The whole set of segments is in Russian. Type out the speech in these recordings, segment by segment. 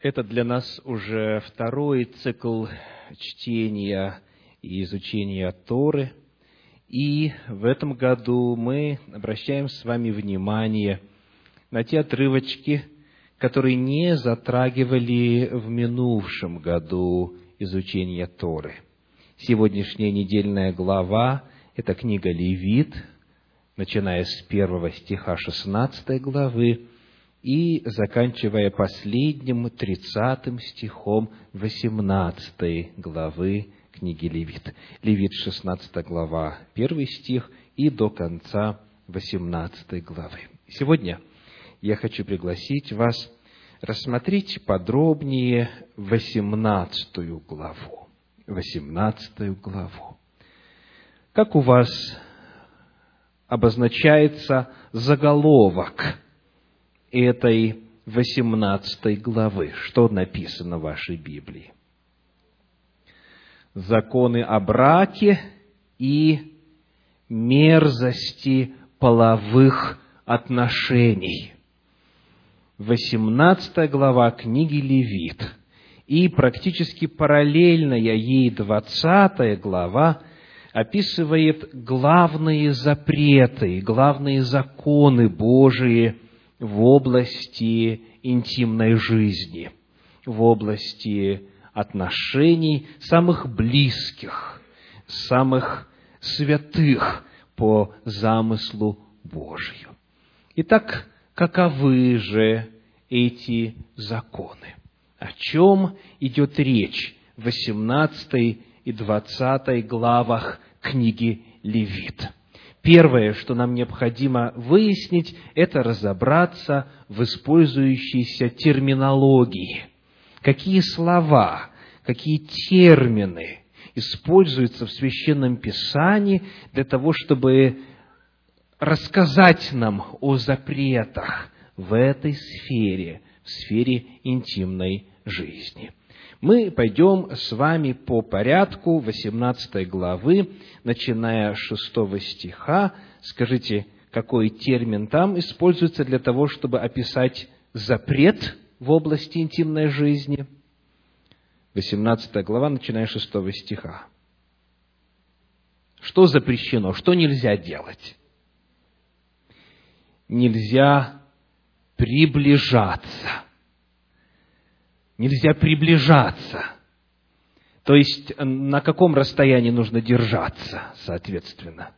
Это для нас уже второй цикл чтения и изучения Торы. И в этом году мы обращаем с вами внимание на те отрывочки, которые не затрагивали в минувшем году изучения Торы. Сегодняшняя недельная глава – это книга Левит, начиная с 1 стиха 16 главы, и заканчивая последним 30 стихом 18 главы книги Левит. Левит 16 глава, 1 стих, и до конца 18 главы. Сегодня я хочу пригласить вас рассмотреть подробнее 18 главу. 18 главу. Как у вас обозначается заголовок этой 18 главы? Что написано в вашей Библии? Законы о браке и мерзости половых отношений. 18 глава книги Левит и практически параллельная ей 20 глава описывает главные запреты, главные законы Божии в области интимной жизни, в области отношений самых близких, самых святых по замыслу Божию. Итак, каковы же эти законы? О чем идет речь в 18 и 20 главах книги Левит? Первое, что нам необходимо выяснить, это разобраться в использующейся терминологии. Какие слова, какие термины используются в Священном Писании для того, чтобы рассказать нам о запретах в этой сфере, в сфере интимной жизни. Мы пойдем с вами по порядку 18 главы, начиная с 6 стиха. Скажите, какой термин там используется для того, чтобы описать запрет в области интимной жизни? 18 глава, начиная с 6 стиха. Что запрещено, что нельзя делать? Нельзя приближаться. Нельзя приближаться. То есть, на каком расстоянии нужно держаться, соответственно?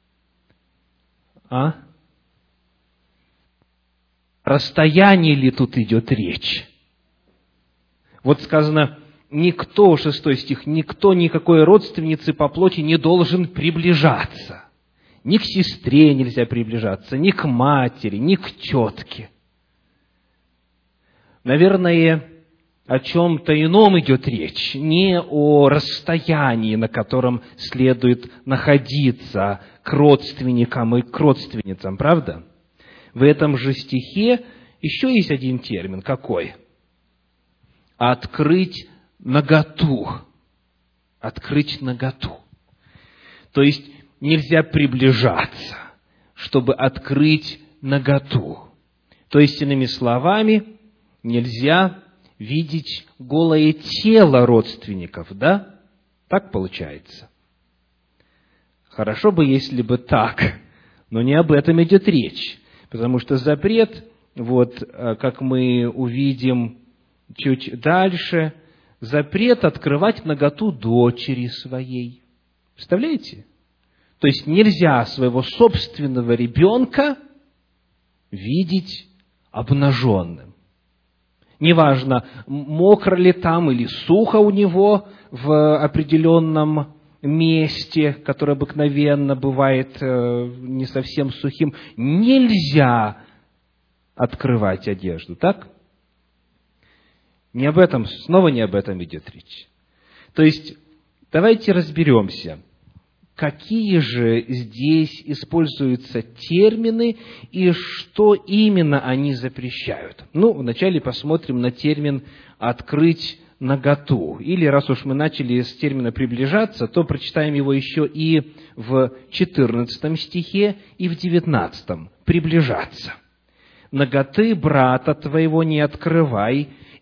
Расстояние ли тут идет речь? Вот сказано, никто, 6 стих, никто, никакой родственницы по плоти не должен приближаться. Ни к сестре нельзя приближаться, ни к матери, ни к тетке. Наверное, о чем-то ином идет речь, не о расстоянии, на котором следует находиться к родственникам и к родственницам, правда? В этом же стихе еще есть один термин. Какой? Открыть наготу. Открыть наготу. То есть, нельзя приближаться, чтобы открыть наготу. То есть, иными словами, нельзя видеть голое тело родственников, да? Так получается. Хорошо бы, если бы так, но не об этом идет речь. Потому что запрет, как мы увидим чуть дальше, запрет открывать наготу дочери своей. Представляете? То есть нельзя своего собственного ребенка видеть обнаженным. Неважно, мокро ли там или сухо у него в определенном месте, которое обыкновенно бывает не совсем сухим, нельзя открывать одежду, так? Не об этом, снова не об этом идет речь. То есть, давайте разберемся, какие же здесь используются термины и что именно они запрещают. Вначале посмотрим на термин «открыть наготу». Или, раз уж мы начали с термина «приближаться», то прочитаем его еще и в 14 стихе, и в 19. «Приближаться. Наготы брата твоего не открывай,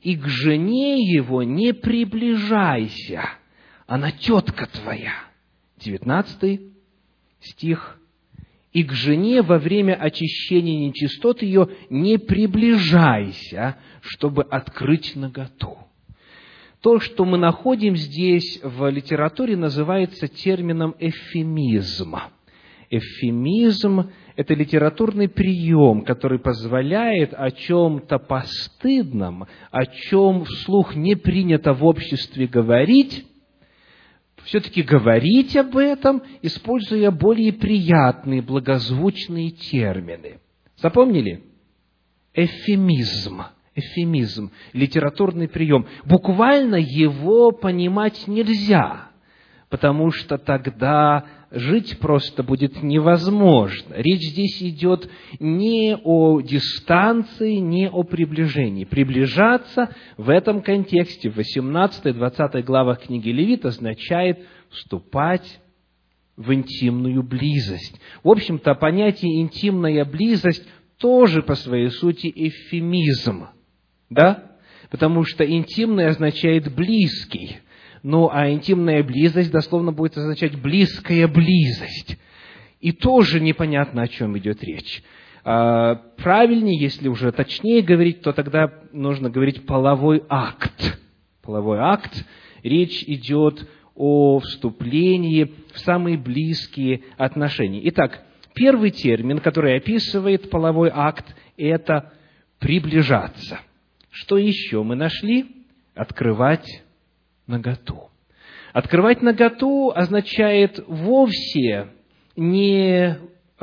и к жене его не приближайся, она тетка твоя». 19 стих. «И к жене во время очищения нечистот ее не приближайся, чтобы открыть наготу». То, что мы находим здесь в литературе, называется термином эвфемизм. Эвфемизм – это литературный прием, который позволяет о чем-то постыдном, о чем вслух не принято в обществе говорить, все-таки говорить об этом, используя более приятные, благозвучные термины. Запомнили? Эвфемизм. Эвфемизм, литературный прием. Буквально его понимать нельзя, потому что тогда жить просто будет невозможно. Речь здесь идет не о дистанции, не о приближении. Приближаться в этом контексте в 18-20 главах книги Левит означает вступать в интимную близость. В общем-то, понятие «интимная близость» тоже по своей сути эвфемизм. Да? Потому что интимный означает близкий. Ну, а интимная близость дословно будет означать близкая близость. И тоже непонятно, о чем идет речь. Правильнее, если уже точнее говорить, то тогда нужно говорить половой акт. Половой акт. Речь идет о вступлении в самые близкие отношения. Итак, первый термин, который описывает половой акт, это приближаться. Что еще мы нашли? Открывать наготу. Открывать наготу означает вовсе не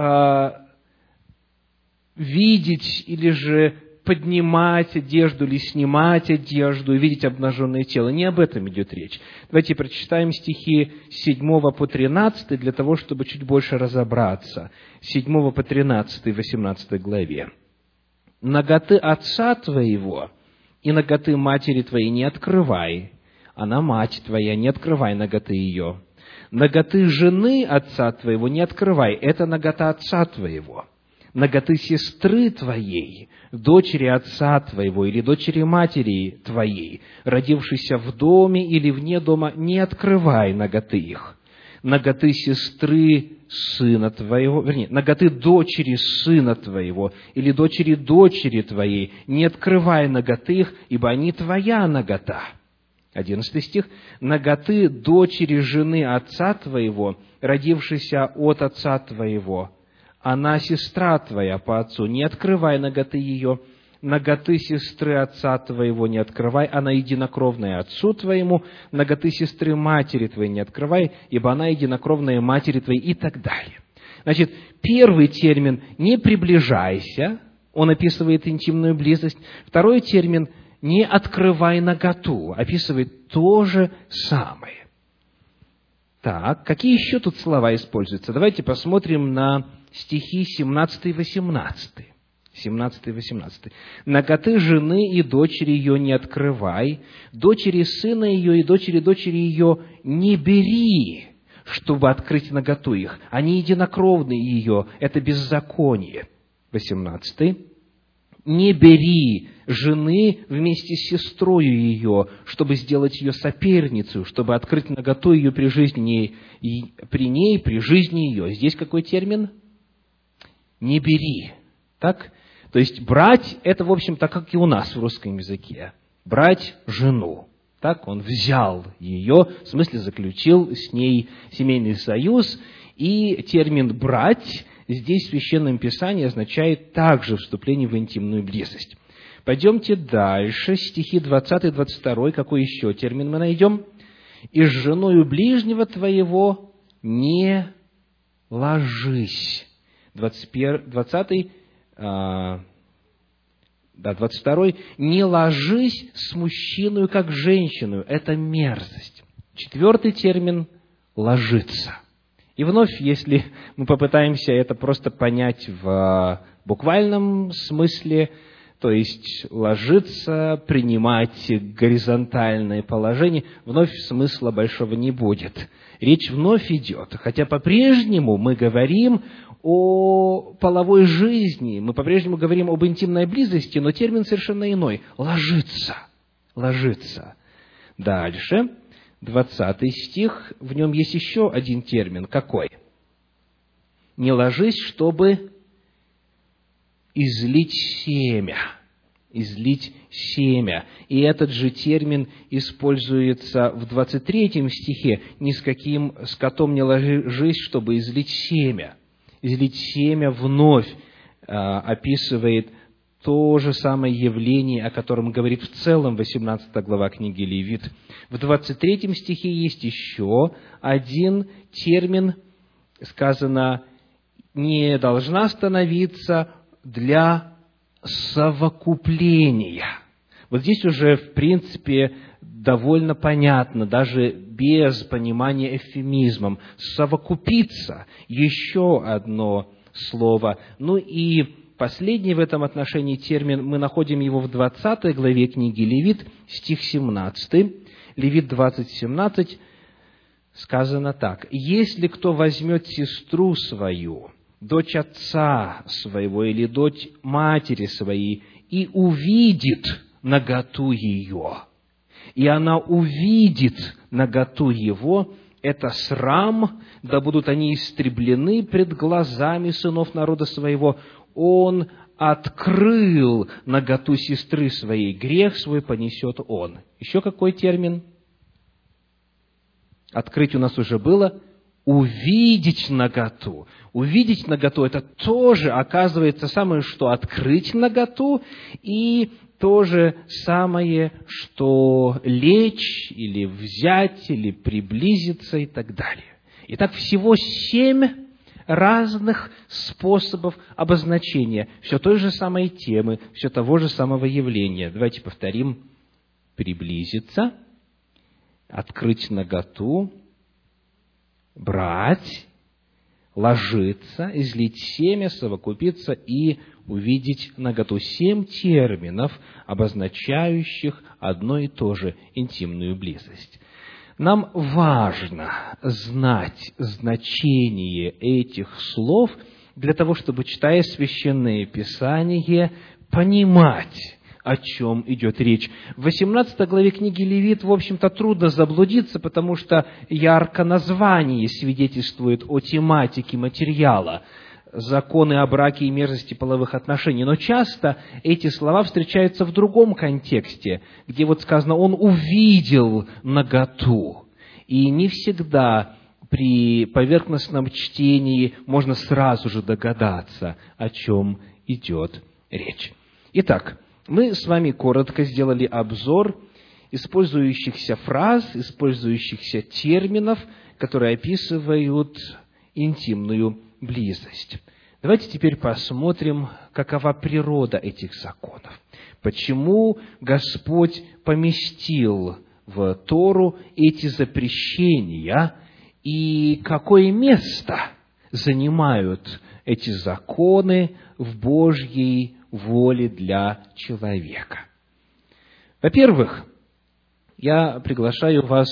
видеть или же поднимать одежду или снимать одежду и видеть обнаженное тело. Не об этом идет речь. Давайте прочитаем стихи с 7 по 13 для того, чтобы чуть больше разобраться. С 7 по 13 в 18 главе. «Наготы отца твоего и наготы матери твоей не открывай, она мать твоя, не открывай наготы ее. Наготы жены отца твоего не открывай, это нагота отца твоего. Наготы сестры твоей, дочери отца твоего или дочери матери твоей, родившейся в доме или вне дома, не открывай наготы их. Наготы сестры сына твоего, наготы дочери сына твоего или дочери дочери твоей, не открывай наготы их, ибо они твоя нагота». 11 стих. «Наготы дочери жены отца твоего, родившейся от отца твоего, она сестра твоя по отцу, не открывай наготы ее. Наготы сестры отца твоего не открывай, она единокровная отцу твоему. Наготы сестры матери твоей не открывай, ибо она единокровная матери твоей», и так далее. Значит, первый термин «не приближайся», он описывает интимную близость. Второй термин «не открывай наготу» описывает то же самое. Так, какие еще тут слова используются? Давайте посмотрим на стихи 17 и 18. 17 и 18. «Наготы жены и дочери ее не открывай, дочери сына ее и дочери дочери ее не бери, чтобы открыть наготу их. Они единокровны ее, это беззаконие». 18. «Не бери жены вместе с сестрою ее, чтобы сделать ее соперницей, чтобы открыть наготу ее при жизни, при ней, при жизни ее». Здесь какой термин? «Не бери». Так? То есть, брать, это, в общем-то, как и у нас в русском языке. Брать жену. Так, он взял ее, в смысле, заключил с ней семейный союз. И термин «брать» здесь в Священном Писании означает также вступление в интимную близость. Пойдемте дальше, стихи 20 и 22. Какой еще термин мы найдем? «И с женою ближнего твоего не ложись». 22. «Не ложись с мужчиной, как женщину». Это мерзость. 4 термин «ложиться». И вновь, если мы попытаемся это просто понять в буквальном смысле, то есть ложиться, принимать горизонтальное положение, вновь смысла большого не будет. Речь вновь идет, хотя по-прежнему мы говорим о половой жизни, мы по-прежнему говорим об интимной близости, но термин совершенно иной – ложиться. ложиться. Дальше, 20 стих, в нем есть еще один термин. Какой? Не ложись, чтобы излить семя. Излить семя. И этот же термин используется в 23 стихе. Ни с каким скотом не ложись, чтобы излить семя. Излить семя вновь описывает то же самое явление, о котором говорит в целом 18 глава книги Левит. В 23 стихе есть еще один термин, сказано, не должна становиться для совокупления. Вот здесь уже, в принципе, довольно понятно, даже без понимания эвфемизмом. Совокупиться – еще одно слово. Ну и последний в этом отношении термин, мы находим его в 20 главе книги Левит, стих 17. Левит 20:17 сказано так. «Если кто возьмет сестру свою, дочь отца своего или дочь матери своей, и увидит наготу ее, и она увидит наготу его, это срам, да будут они истреблены пред глазами сынов народа своего, он открыл наготу сестры своей, грех свой понесет он». Еще какой термин? Открыть у нас уже было. Увидеть наготу. Увидеть наготу – это тоже, оказывается, самое, что открыть наготу, и то же самое, что лечь, или взять, или приблизиться, и так далее. Итак, всего 7 разных способов обозначения все той же самой темы, все того же самого явления. Давайте повторим. Приблизиться, открыть наготу, брать, ложиться, излить семя, совокупиться и увидеть наготу. 7 терминов, обозначающих одно и то же – интимную близость. Нам важно знать значение этих слов для того, чтобы, читая Священное Писание, понимать, о чем идет речь. В 18 главе книги Левит, в общем-то, трудно заблудиться, потому что ярко название свидетельствует о тематике материала, законы о браке и мерзости половых отношений. Но часто эти слова встречаются в другом контексте, где вот сказано «он увидел наготу». И не всегда при поверхностном чтении можно сразу же догадаться, о чем идет речь. Итак, мы с вами коротко сделали обзор использующихся фраз, использующихся терминов, которые описывают интимную близость. Давайте теперь посмотрим, какова природа этих законов. Почему Господь поместил в Тору эти запрещения и какое место занимают эти законы в Божьей воле для человека. Во-первых, я приглашаю вас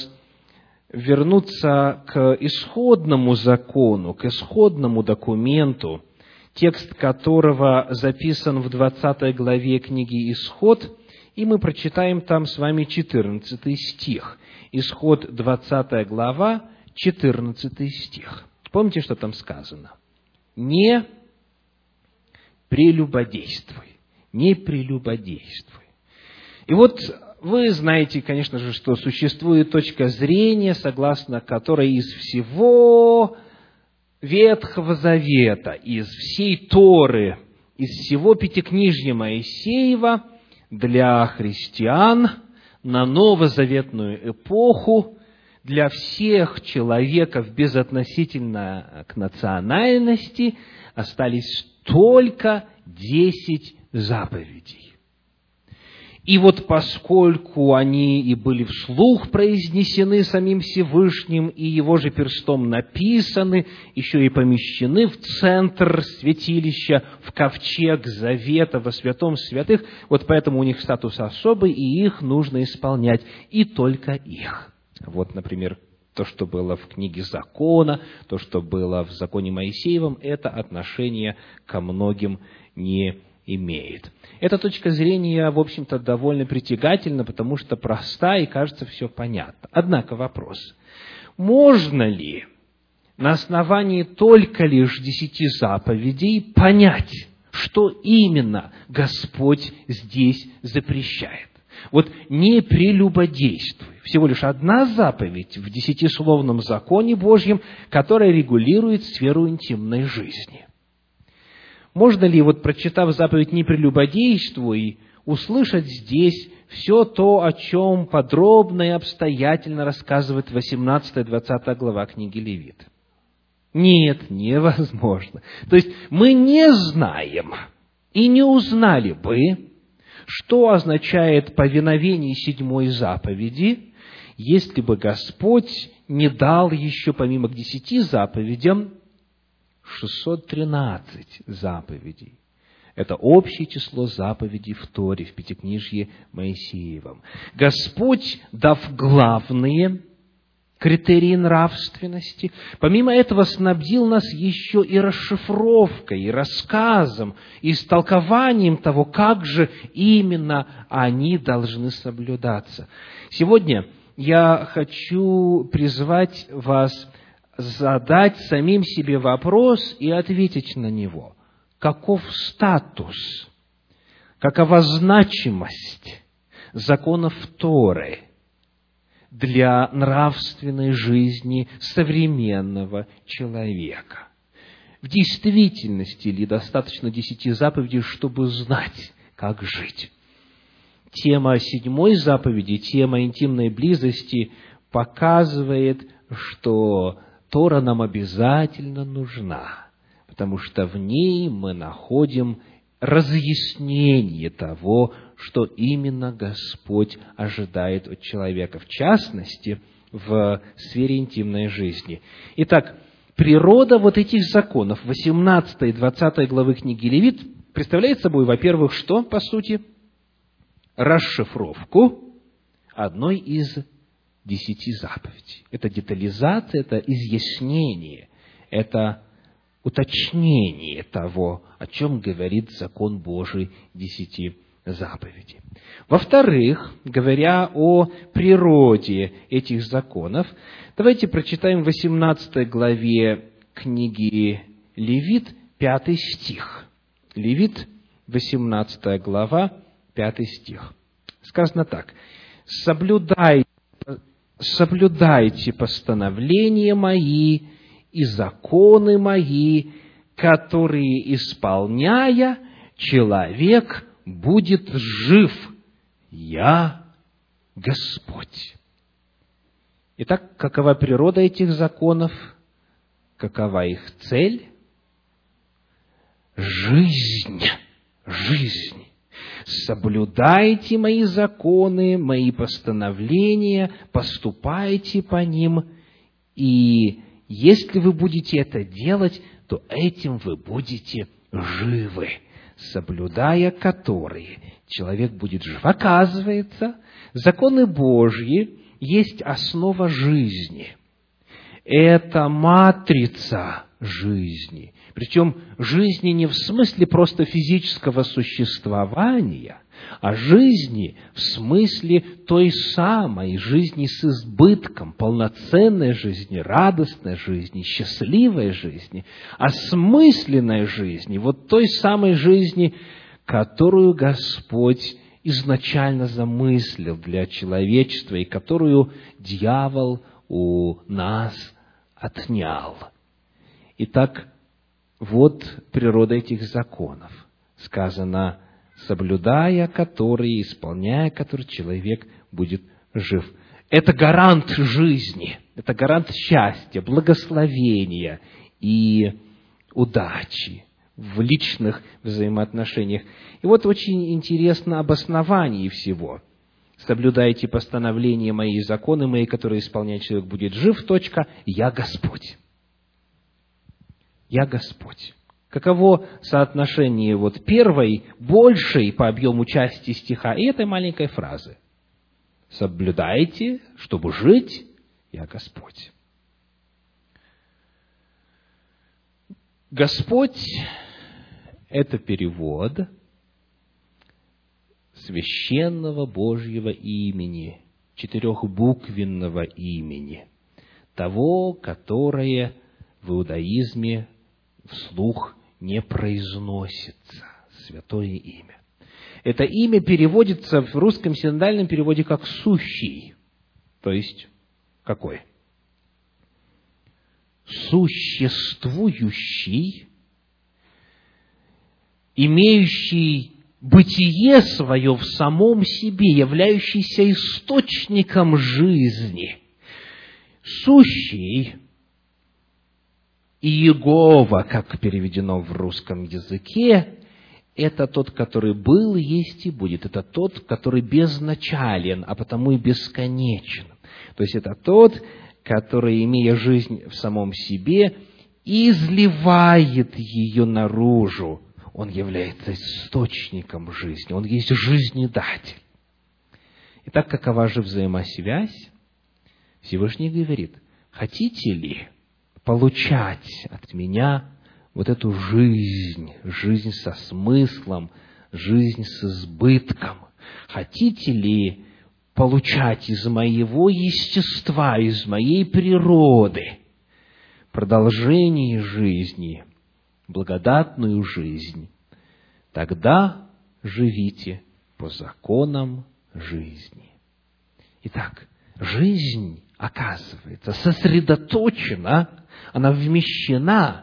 вернуться к исходному закону, к исходному документу, текст которого записан в 20 главе книги «Исход», и мы прочитаем там с вами 14 стих. Исход, 20 глава, 14 стих. Помните, что там сказано? «Не прелюбодействуй, не прелюбодействуй». И вот вы знаете, конечно же, что существует точка зрения, согласно которой из всего Ветхого Завета, из всей Торы, из всего Пятикнижья Моисеева для христиан на новозаветную эпоху, для всех человеков безотносительно к национальности остались только 10 заповедей. И вот поскольку они и были вслух произнесены самим Всевышним, и Его же перстом написаны, еще и помещены в центр святилища, в ковчег завета, во святом святых, вот поэтому у них статус особый, и их нужно исполнять, и только их. Вот, например, то, что было в книге Закона, то, что было в законе Моисеевом, это отношение ко многим не имеет. Эта точка зрения, в общем-то, довольно притягательна, потому что проста и, кажется, все понятно. Однако вопрос: можно ли на основании только лишь 10 заповедей понять, что именно Господь здесь запрещает? Вот не прелюбодействуй. Всего лишь одна заповедь в 10-словном законе Божьем, которая регулирует сферу интимной жизни. Можно ли, прочитав заповедь «не прелюбодействуй», услышать здесь все то, о чем подробно и обстоятельно рассказывает 18-20 глава книги Левит? Нет, невозможно. То есть мы не знаем и не узнали бы, что означает повиновение 7 заповеди, если бы Господь не дал еще, помимо к 10 заповедям, 613 заповедей. Это общее число заповедей в Торе, в Пятикнижье Моисеевом. Господь, дав главные критерии нравственности, помимо этого снабдил нас еще и расшифровкой, и рассказом, и истолкованием того, как же именно они должны соблюдаться. Сегодня я хочу призвать вас задать самим себе вопрос и ответить на него. Каков статус, какова значимость законов Торы для нравственной жизни современного человека? В действительности ли достаточно 10 заповедей, чтобы знать, как жить? Тема 7 заповеди, тема интимной близости показывает, что Тора нам обязательно нужна, потому что в ней мы находим разъяснение того, что именно Господь ожидает от человека, в частности, в сфере интимной жизни. Итак, природа этих законов, 18 и 20 главы книги Левит, представляет собой, во-первых, что, по сути? Расшифровку одной из 10 заповедей. Это детализация, это изъяснение, это уточнение того, о чем говорит закон Божий 10 заповедей. Во-вторых, говоря о природе этих законов, давайте прочитаем в 18 главе книги Левит 5 стих. Левит, 18 глава, 5 стих. Сказано так: «Соблюдайте постановления мои и законы мои, которые, исполняя, человек будет жив. Я Господь». Итак, какова природа этих законов? Какова их цель? Жизнь. Жизнь. «Соблюдайте мои законы, мои постановления, поступайте по ним, и если вы будете это делать, то этим вы будете живы, соблюдая которые человек будет жив». Оказывается, законы Божьи есть основа жизни. Это матрица жизни. Причем жизни не в смысле просто физического существования, а жизни в смысле той самой жизни с избытком, полноценной жизни, радостной жизни, счастливой жизни, осмысленной жизни, той самой жизни, которую Господь изначально замыслил для человечества и которую дьявол у нас отнял. Итак, природа этих законов. Сказано: соблюдая которые, исполняя которые, человек будет жив. Это гарант жизни, это гарант счастья, благословения и удачи в личных взаимоотношениях. И очень интересно обоснование всего. «Соблюдайте постановления мои и законы мои, которые исполняет человек, будет жив. Я Господь». «Я Господь». Каково соотношение первой, большей по объему части стиха и этой маленькой фразы? «Соблюдайте, чтобы жить, я Господь». Господь – это перевод, священного Божьего имени, четырехбуквенного имени, того, которое в иудаизме вслух не произносится, святое имя. Это имя переводится в русском синодальном переводе как «сущий». То есть, какой? Существующий, имеющий бытие свое в самом себе, являющийся источником жизни. Сущий, Иегова, как переведено в русском языке, это тот, который был, есть и будет. Это тот, который безначален, а потому и бесконечен. То есть это тот, который, имея жизнь в самом себе, изливает ее наружу. Он является источником жизни, он есть жизнедатель. Итак, какова же взаимосвязь? Всевышний говорит: хотите ли получать от меня вот эту жизнь, жизнь со смыслом, жизнь с избытком? Хотите ли получать из моего естества, из моей природы продолжение жизни, благодатную жизнь? Тогда живите по законам жизни. Итак, жизнь, оказывается, сосредоточена, она вмещена,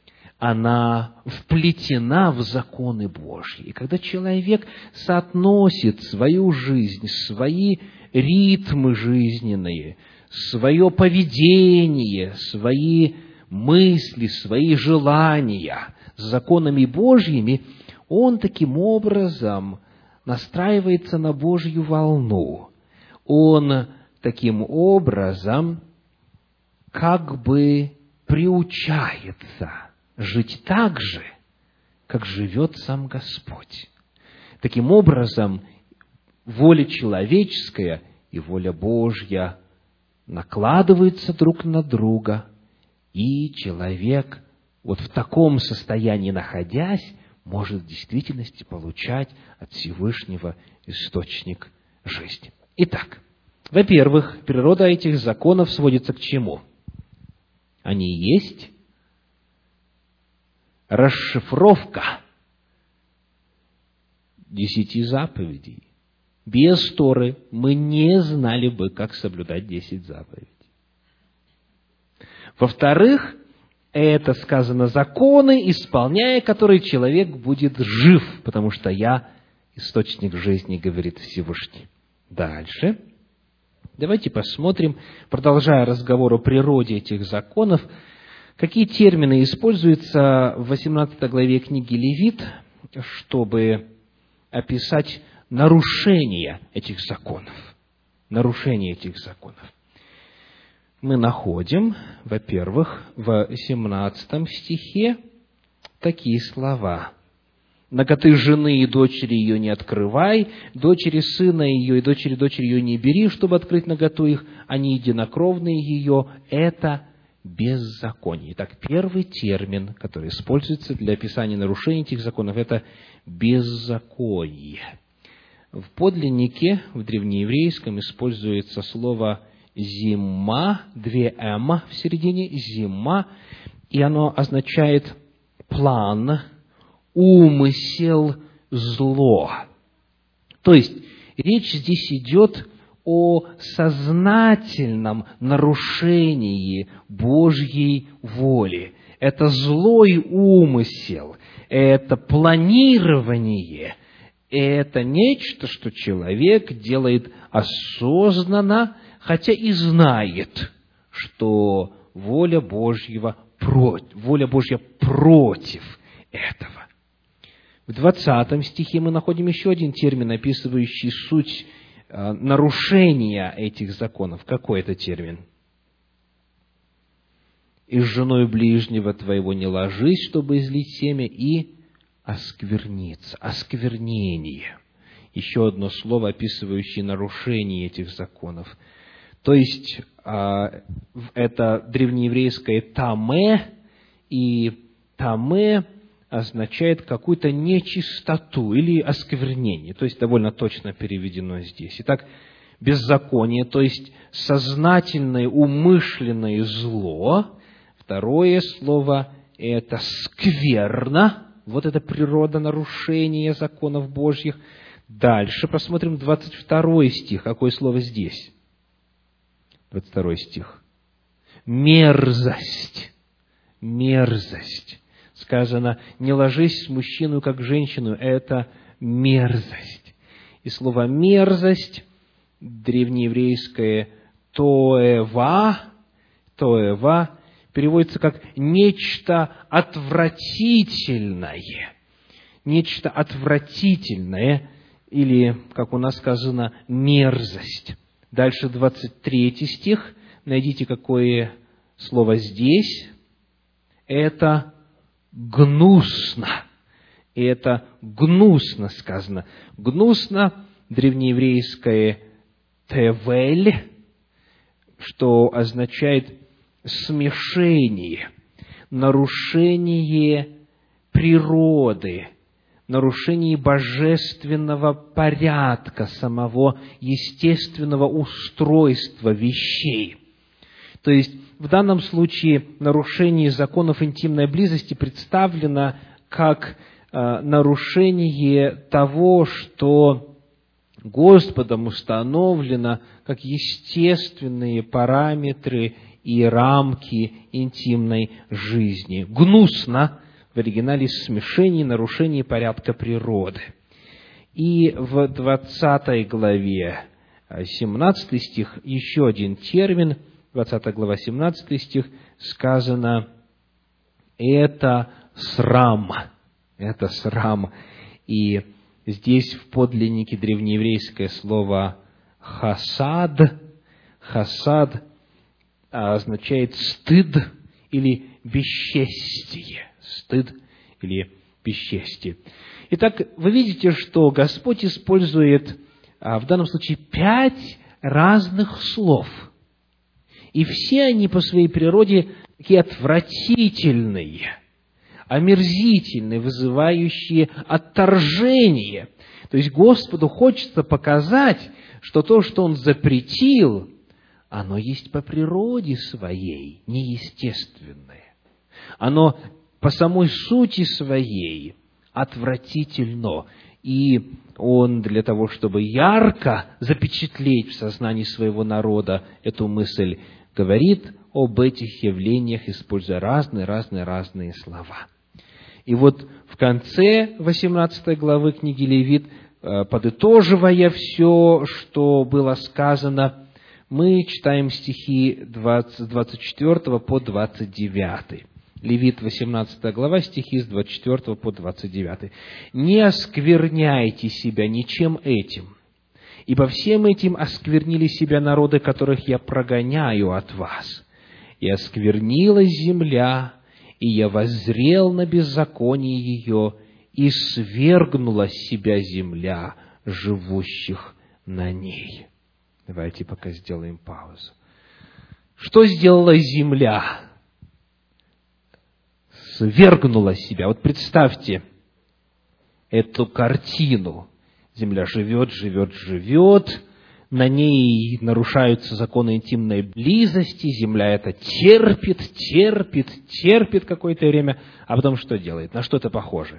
она вплетена в законы Божьи. И когда человек соотносит свою жизнь, свои ритмы жизненные, свое поведение, свои мысли, свои желания с законами Божьими, он таким образом настраивается на Божью волну. Он таким образом как бы приучается жить так же, как живет сам Господь. Таким образом, воля человеческая и воля Божья накладываются друг на друга, и человек, вот в таком состоянии находясь, может в действительности получать от Всевышнего источник жизни. Итак, во-первых, природа этих законов сводится к чему? Они есть расшифровка 10 заповедей. Без Торы мы не знали бы, как соблюдать 10 заповедей. Во-вторых, это сказано законы, исполняя которые человек будет жив, потому что я источник жизни, говорит Всевышний. Дальше. Давайте посмотрим, продолжая разговор о природе этих законов, какие термины используются в 18 главе книги Левит, чтобы описать нарушение этих законов. Нарушение этих законов. Мы находим, во-первых, в 17 стихе такие слова: «Наготы жены и дочери ее не открывай, дочери сына ее и дочери дочери ее не бери, чтобы открыть наготу их, они единокровные ее». Это беззаконие. Итак, первый термин, который используется для описания нарушений этих законов, это беззаконие. В подлиннике, в древнееврейском, используется слово «зима», 2 «м» в середине, «зима», и оно означает план, умысел, зло. То есть, речь здесь идет о сознательном нарушении Божьей воли. Это злой умысел, это планирование, это нечто, что человек делает осознанно, хотя и знает, что воля Божья против этого. В 20 стихе мы находим еще один термин, описывающий суть нарушения этих законов. Какой это термин? «И с женой ближнего твоего не ложись, чтобы излить семя, и оскверниться». Осквернение. Еще одно слово, описывающее нарушение этих законов. То есть, это древнееврейское «таме», и «таме» означает какую-то нечистоту или осквернение, то есть довольно точно переведено здесь. Итак, беззаконие, то есть сознательное, умышленное зло. Второе слово – это скверно, вот это природа нарушения законов Божьих. Дальше посмотрим 22 стих. Какое слово здесь? 22 стих. Мерзость. Мерзость. Сказано, не ложись с мужчиной, как женщину. Это мерзость. И слово мерзость, древнееврейское тоэва, переводится как нечто отвратительное. Нечто отвратительное, или, как у нас сказано, мерзость. Дальше 23 стих. Найдите, какое слово здесь. Это гнусно. Это гнусно сказано. Гнусно, древнееврейское тевель, что означает смешение, нарушение природы, нарушение божественного порядка, самого естественного устройства вещей. То есть, в данном случае нарушение законов интимной близости представлено как нарушение того, что Господом установлено как естественные параметры и рамки интимной жизни. Гнусно в оригинале смешение, нарушение порядка природы. И в 20 главе 17 стих еще один термин, 20 глава 17 стих, сказано «это срам». Это срам. И здесь в подлиннике древнееврейское слово «хасад». «Хасад» означает «стыд» или «бесчестие». Стыд или бесчестие. Итак, вы видите, что Господь использует в данном случае 5 разных слов. И все они по своей природе такие отвратительные, омерзительные, вызывающие отторжение. То есть Господу хочется показать, что то, что Он запретил, оно есть по природе своей, неестественное. Оно по самой сути своей отвратительно. И Он для того, чтобы ярко запечатлеть в сознании своего народа эту мысль, говорит об этих явлениях, используя разные слова. И вот в конце 18 главы книги Левит, подытоживая все, что было сказано, мы читаем стихи с 24 по 29. Левит, 18 глава, стихи с 24 по 29. «Не оскверняйте себя ничем этим, ибо всем этим осквернили себя народы, которых я прогоняю от вас. И осквернилась земля, и я воззрел на беззаконие ее, и свергнула с себя земля живущих на ней». Давайте пока сделаем паузу. Что сделала земля? Свергнула себя. Вот представьте эту картину. Земля живет, на ней нарушаются законы интимной близости, земля это терпит какое-то время, а потом что делает? На что это похоже?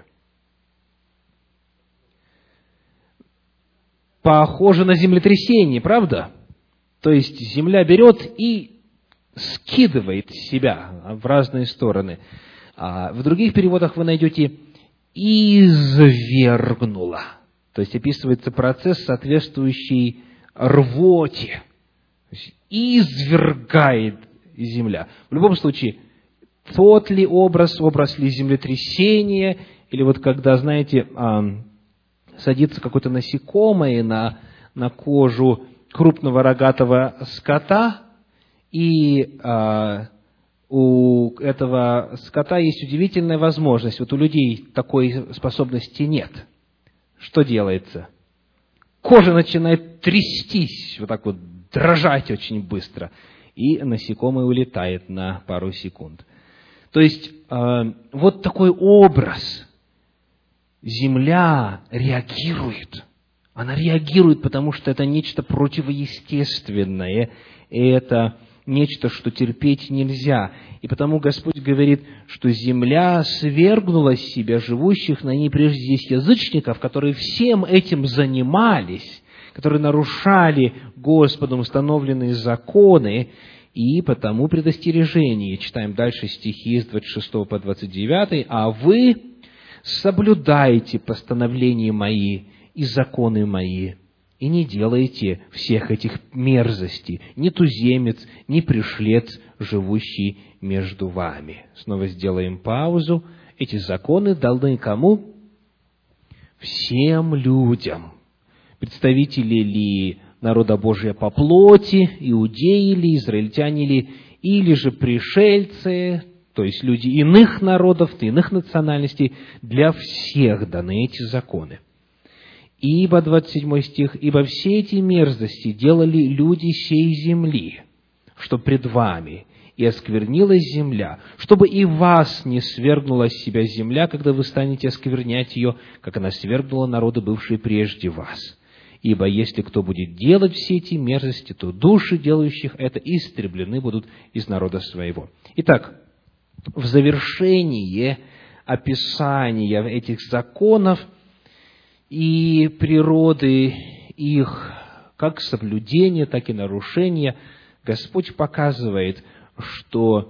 Похоже на землетрясение, правда? То есть земля берет и скидывает себя в разные стороны. А в других переводах вы найдете «извергнула». То есть описывается процесс, соответствующий рвоте. То есть извергает земля. В любом случае, тот ли образ ли землетрясения, или вот когда, знаете, садится какое-то насекомое на кожу крупного рогатого скота, и у этого скота есть удивительная возможность. Вот у людей такой способности нет. Что делается? Кожа начинает трястись, вот так вот дрожать очень быстро, и насекомое улетает на пару секунд. То есть, вот такой образ. Земля реагирует. Она реагирует, потому что это нечто противоестественное. И это нечто, что терпеть нельзя. И потому Господь говорит, что земля свергнула с себя живущих на ней прежде здесь язычников, которые всем этим занимались, которые нарушали Господом установленные законы, и потому предостережение. Читаем дальше стихи с 26 по 29. «А вы соблюдайте постановления мои и законы мои, и не делайте всех этих мерзостей, ни туземец, ни пришлец, живущий между вами». Снова сделаем паузу. Эти законы даны кому? Всем людям. Представители ли народа Божия по плоти, иудеи ли, израильтяне ли, или же пришельцы, то есть люди иных народов, иных национальностей, для всех даны эти законы. «Ибо», 27 стих, «ибо все эти мерзости делали люди сей земли, что пред вами, и осквернилась земля, чтобы и вас не свергнула с себя земля, когда вы станете осквернять ее, как она свергнула народы, бывшие прежде вас. Ибо если кто будет делать все эти мерзости, то души делающих это истреблены будут из народа своего». Итак, в завершение описания этих законов и природы их, как соблюдения, так и нарушения, Господь показывает, что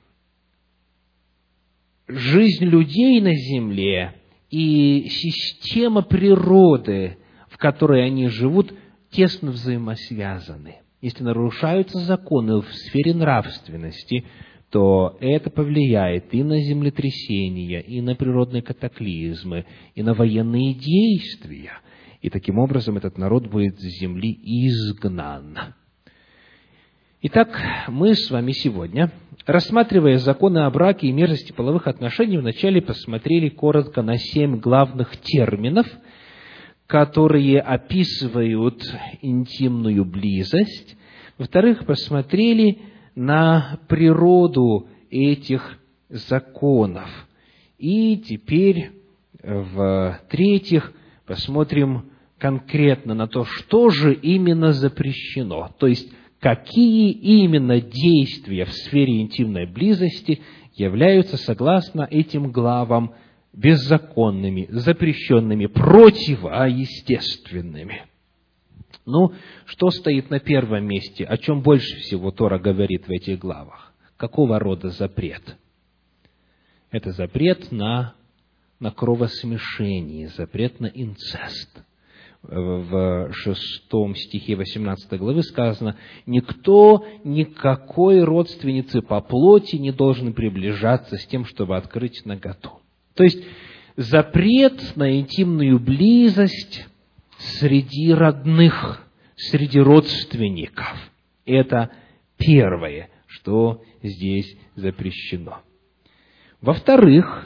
жизнь людей на земле и система природы, в которой они живут, тесно взаимосвязаны. Если нарушаются законы в сфере нравственности, то это повлияет и на землетрясения, и на природные катаклизмы, и на военные действия. И таким образом этот народ будет с земли изгнан. Итак, мы с вами сегодня, рассматривая законы о браке и мерзости половых отношений, вначале посмотрели коротко на 7 главных терминов, которые описывают интимную близость. Во-вторых, посмотрели на природу этих законов. И теперь, в-третьих, посмотрим конкретно на то, что же именно запрещено. То есть, какие именно действия в сфере интимной близости являются, согласно этим главам, беззаконными, запрещенными, противоестественными. Ну, что стоит на первом месте? О чем больше всего Тора говорит в этих главах? Какого рода запрет? Это запрет на кровосмешение, запрет на инцест. В 6 стихе 18 главы сказано: «Никто никакой родственницы по плоти не должен приближаться с тем, чтобы открыть наготу». То есть, запрет на интимную близость среди родных, среди родственников. Это первое, что здесь запрещено. Во-вторых,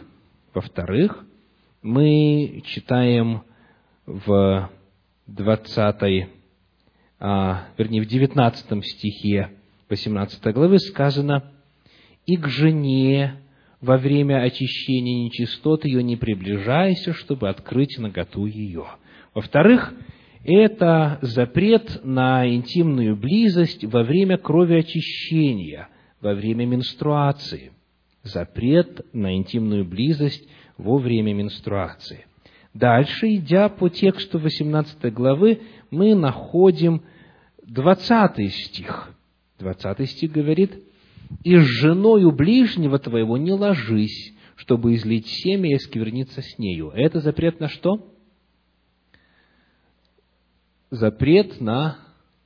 мы читаем в 19 стихе 18 главы сказано: «И к жене во время очищения нечистоты ее не приближайся, чтобы открыть наготу ее». Во-вторых, это запрет на интимную близость во время кровеочищения, во время менструации. Запрет на интимную близость во время менструации. Дальше, идя по тексту 18 главы, мы находим 20 стих. 20 стих говорит: «И с женою ближнего твоего не ложись, чтобы излить семя и оскверниться с нею». Это запрет на что? Запрет на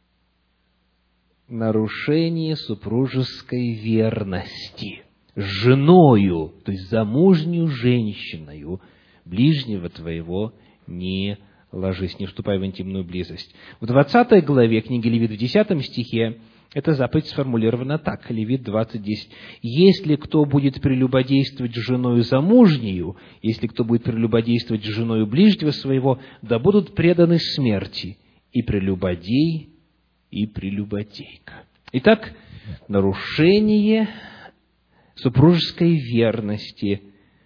нарушение супружеской верности. С женою, то есть замужнюю женщиною, ближнего твоего не ложись, не вступай в интимную близость. В 20 главе книги Левит, в 10 стихе, эта заповедь сформулирована так, Левит 20:10. «Если кто будет прелюбодействовать с женою замужнею, если кто будет прелюбодействовать с женою ближнего своего, да будут преданы смерти и прелюбодей, и прелюбодейка». Итак, нарушение супружеской верности,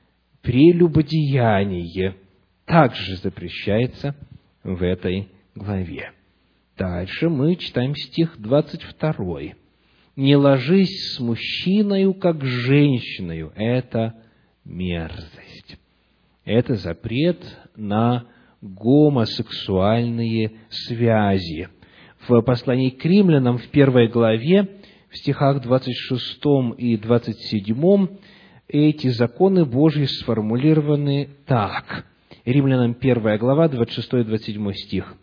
прелюбодеяние также запрещается в этой главе. Дальше мы читаем стих 22. «Не ложись с мужчиною, как с женщиною». Это мерзость. Это запрет на гомосексуальные связи. В послании к римлянам в 1 главе, в стихах 26 и 27, эти законы Божьи сформулированы так. Римлянам 1 глава, 26 и 27 стих.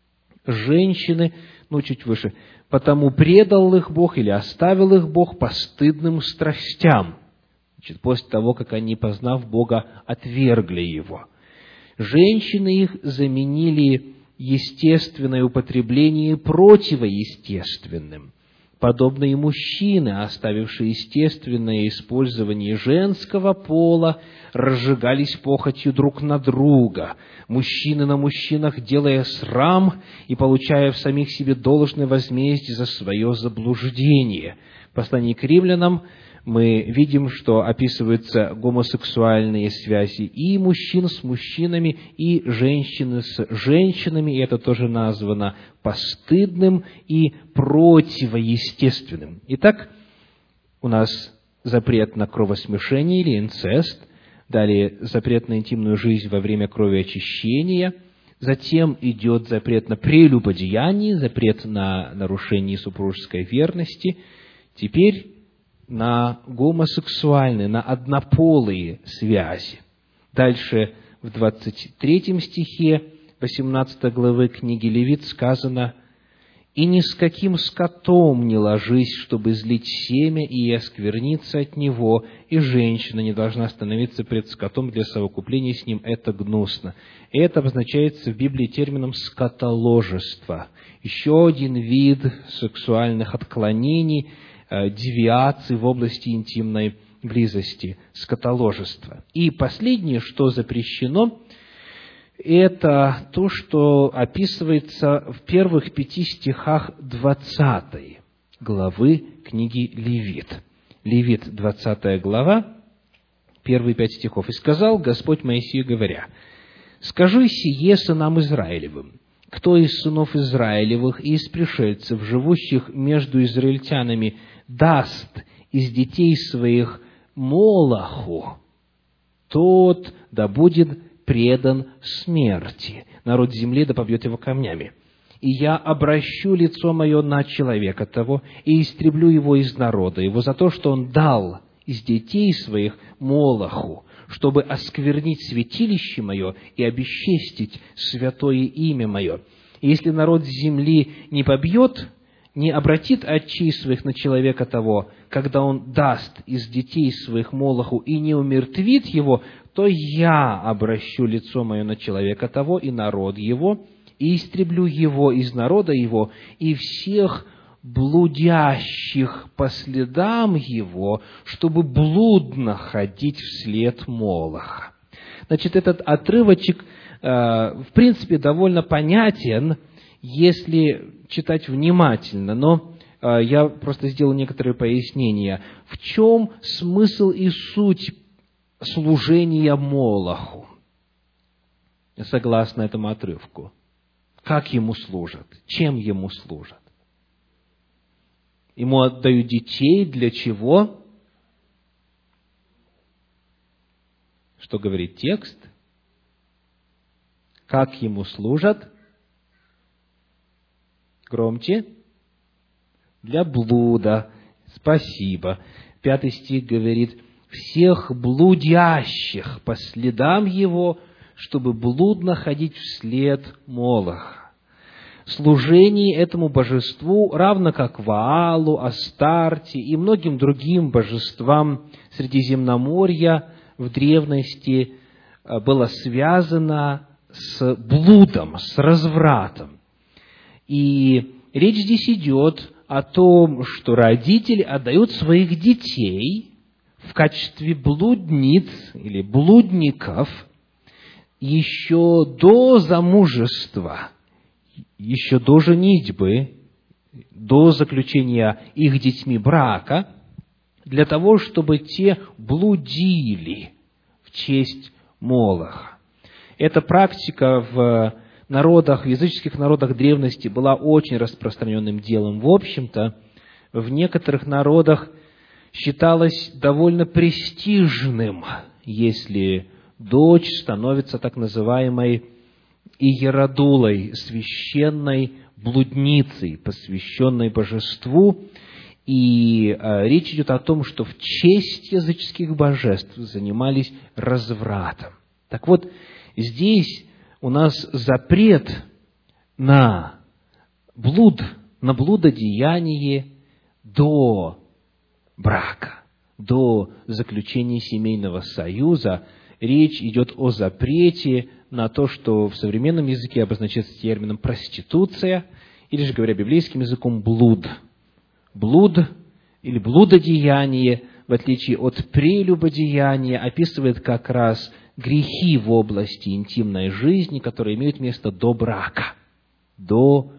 «Женщины», чуть выше, «потому предал их Бог или оставил их Бог постыдным страстям». После того, как они, познав Бога, отвергли Его. «Женщины их заменили естественное употребление противоестественным, подобно и мужчины, оставившие естественное использование женского пола, разжигались похотью друг на друга, мужчины на мужчинах, делая срам и получая в самих себе должное возмездие за свое заблуждение». В послании к римлянам мы видим, что описываются гомосексуальные связи и мужчин с мужчинами, и женщины с женщинами, и это тоже названо постыдным и противоестественным. Итак, у нас запрет на кровосмешение или инцест, далее запрет на интимную жизнь во время кровеочищения, затем идет запрет на прелюбодеяние, запрет на нарушение супружеской верности, теперь на гомосексуальные, на однополые связи. Дальше в 23 стихе 18 главы книги Левит сказано: «И ни с каким скотом не ложись, чтобы излить семя и оскверниться от него, и женщина не должна становиться пред скотом для совокупления с ним, это гнусно». И это обозначается в Библии термином «скотоложество». Еще один вид сексуальных отклонений, девиаций в области интимной близости, скотоложества. И последнее, что запрещено, это то, что описывается в первых 5 стихах 20 главы книги Левит. Левит, 20 глава, первые 5 стихов. «И сказал Господь Моисею, говоря: скажи сие сынам Израилевым: кто из сынов Израилевых и из пришельцев, живущих между израильтянами, даст из детей своих Молоху, тот да будет предан смерти. Народ земли да побьет его камнями. И я обращу лицо мое на человека того, и истреблю его из народа его за то, что он дал из детей своих Молоху, чтобы осквернить святилище мое и обесчестить святое имя мое. И если народ земли не побьет, не обратит очей своих на человека того, когда он даст из детей своих Молоху и не умертвит его, то я обращу лицо мое на человека того и народ его, и истреблю его из народа его, и всех блудящих по следам его, чтобы блудно ходить вслед Молоха». Значит, этот отрывочек, в принципе, довольно понятен, если читать внимательно, но я просто сделал некоторые пояснения. В чем смысл и суть служения Молоху, согласно этому отрывку? Как ему служат? Чем ему служат? Ему отдают детей для чего? Что говорит текст? Как ему служат? Громче. Для блуда. Спасибо. 5 стих говорит: всех блудящих по следам его, чтобы блудно ходить вслед Молоха. Служение этому божеству, равно как Ваалу, Астарте и многим другим божествам Средиземноморья в древности, было связано с блудом, с развратом. И речь здесь идет о том, что родители отдают своих детей в качестве блудниц или блудников еще до замужества, еще до женитьбы, до заключения их детьми брака, для того, чтобы те блудили в честь Молоха. Эта практика в народах, в языческих народах древности была очень распространенным делом. В общем-то, в некоторых народах считалось довольно престижным, если дочь становится так называемой иеродулой, священной блудницей, посвященной божеству. И речь идет о том, что в честь языческих божеств занимались развратом. Так вот, здесь у нас запрет на блуд, на блудодеяние до брака, до заключения семейного союза. Речь идет о запрете на то, что в современном языке обозначается термином проституция, или же, говоря библейским языком, блуд. Блуд или блудодеяние, в отличие от прелюбодеяния, описывает как раз грехи в области интимной жизни, которые имеют место до брака, до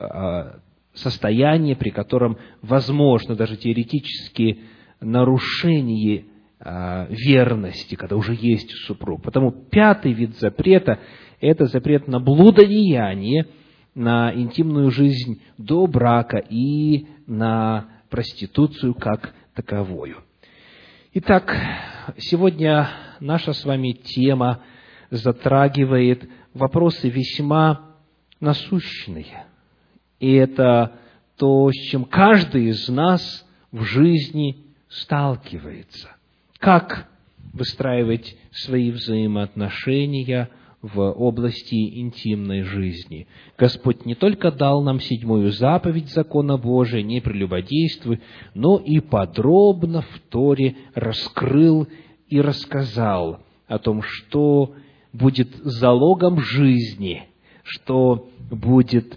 состояния, при котором возможно даже теоретически нарушение верности, когда уже есть супруг. Потому 5-й вид запрета – это запрет на блудодеяние, на интимную жизнь до брака и на проституцию как таковую. Итак, сегодня наша с вами тема затрагивает вопросы весьма насущные. И это то, с чем каждый из нас в жизни сталкивается. Как выстраивать свои взаимоотношения в области интимной жизни. Господь не только дал нам 7-ю заповедь закона Божия, не прелюбодействуй, но и подробно в Торе раскрыл и рассказал о том, что будет залогом жизни, что будет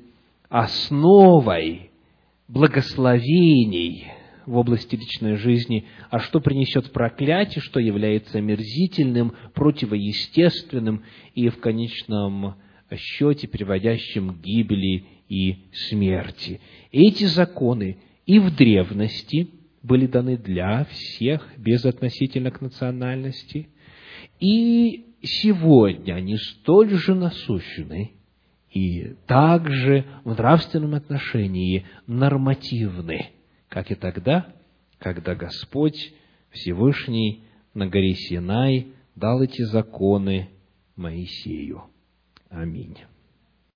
основой благословений в области личной жизни, а что принесет проклятие, что является омерзительным, противоестественным и в конечном счете приводящим к гибели и смерти. Эти законы и в древности были даны для всех, безотносительно к национальности, и сегодня они столь же насущны и также в нравственном отношении нормативны, как и тогда, когда Господь Всевышний на горе Синай дал эти законы Моисею. Аминь.